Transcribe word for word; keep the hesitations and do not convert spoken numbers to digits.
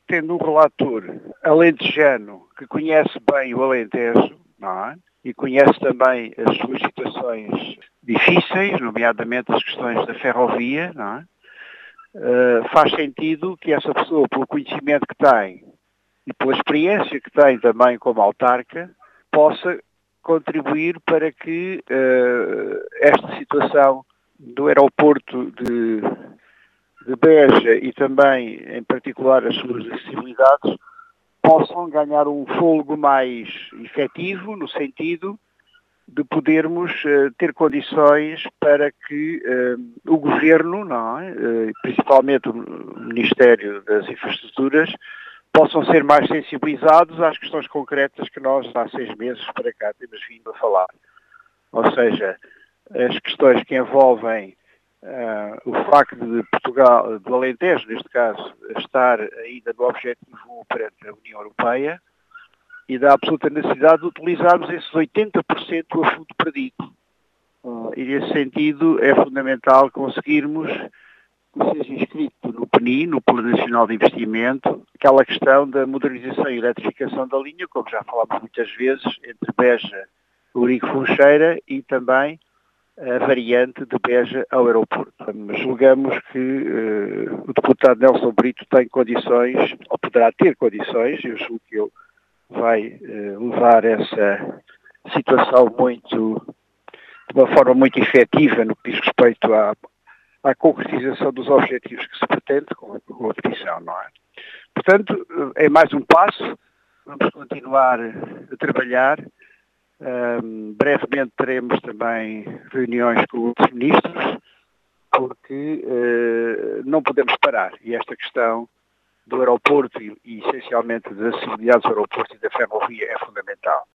tendo um relator alentejano que conhece bem o Alentejo, não é? E conhece também as suas situações difíceis, nomeadamente as questões da ferrovia, não é? Uh, faz sentido que essa pessoa, pelo conhecimento que tem e pela experiência que tem também como autarca, possa contribuir para que uh, esta situação do aeroporto de, de Beja e também, em particular, as suas acessibilidades, possam ganhar um fôlego mais efetivo, no sentido de podermos uh, ter condições para que uh, o Governo, não é? uh, principalmente o Ministério das Infraestruturas, possam ser mais sensibilizados às questões concretas que nós há seis meses para cá temos vindo a falar. Ou seja, as questões que envolvem uh, o facto de Portugal, do Alentejo, neste caso, estar ainda no objetivo perante a União Europeia, e da absoluta necessidade de utilizarmos esses oitenta por cento a fundo perdido. Uh, e nesse sentido é fundamental conseguirmos que seja inscrito no P N I, no Plano Nacional de Investimento, aquela questão da modernização e eletrificação da linha, como já falámos muitas vezes, entre Beja, Ourique Funcheira e também a variante de Beja ao aeroporto. Julgamos que uh, o deputado Nelson Brito tem condições, ou poderá ter condições, eu julgo que ele vai uh, levar essa situação muito, de uma forma muito efetiva no que diz respeito à, à concretização dos objetivos que se pretende com a, com a petição, não é? Portanto, é mais um passo, vamos continuar a trabalhar, um, brevemente teremos também reuniões com os ministros, porque uh, não podemos parar, e esta questão do aeroporto e, e essencialmente das acessibilidades do aeroporto e da ferrovia é fundamental.